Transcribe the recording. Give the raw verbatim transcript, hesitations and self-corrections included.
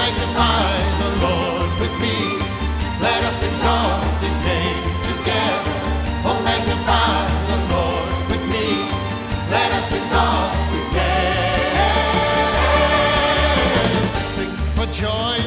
magnify the Lord with me. Let us exalt his name together. Oh, magnify the Lord with me. Let us exalt his name. Sing for joy